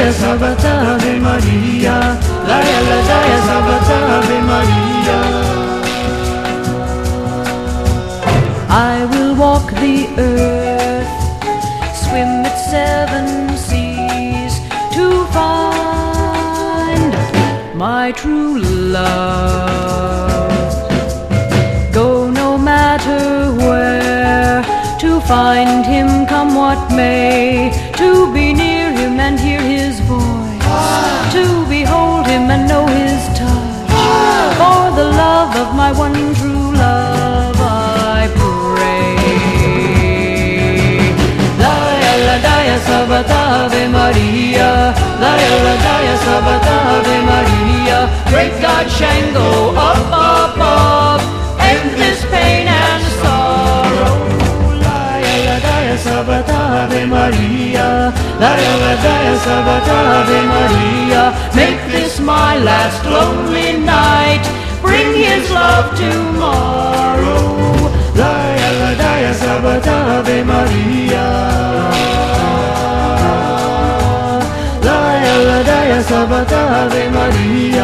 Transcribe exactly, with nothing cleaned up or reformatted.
Daya Sabata Ave Maria, Laya la Daya Sabata Ave Maria. I will walk the earth, swim its seven seas to find my true love. Go no matter where to find him, come what may, to be near him and hear his voice, to behold him and know his touch. For the love of my one true love I pray. Laya la Daya Sabata Ave Maria, Laya la Daya Sabata Ave Maria. Great God Shango up above, end this pain and sorrow. Laya la Daya Sabata Ave Maria, Laya la Daya Sabata Ave Maria. Make this my last lonely night, bring his love tomorrow. Laya la Daya Sabata Ave Maria, Laya la Daya Sabata Ave Maria.